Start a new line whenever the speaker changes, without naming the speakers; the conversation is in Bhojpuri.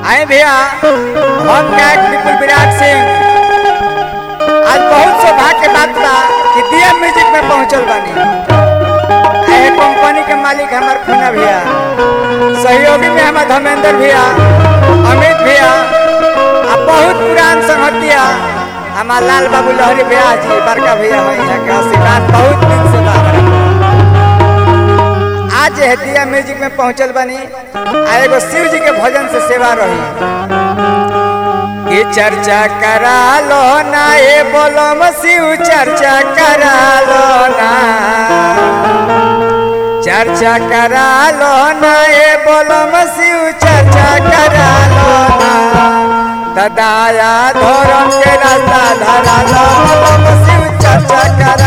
आए भैया हम गायक विपुल विराट सिंह आज बहुत सौभाग्य के बात बा कि दिया म्यूजिक में पहुंचल बानी। आए कंपनी के मालिक हमार खुना भैया, सहयोगी में हमार धर्मेंद्र भैया, अमित भैया, बहुत पुरान संगतिया हमार लाल बाबू लहरी भैया जी बड़का भैया हो यहाँ के आशीर्वाद बहुत दिन से बा। आज दिया म्यूजिक में पहुंचल बनी एगो शिव जी के भजन से सेवा रही। ये चर्चा करा लो ना ये बोलो शिव चर्चा करा लो ना, चर्चा करा लो ना ये बोलो शिव चर्चा करा लो ना, ददाया धर्म के रास्ता धरा लो शिव चर्चा करा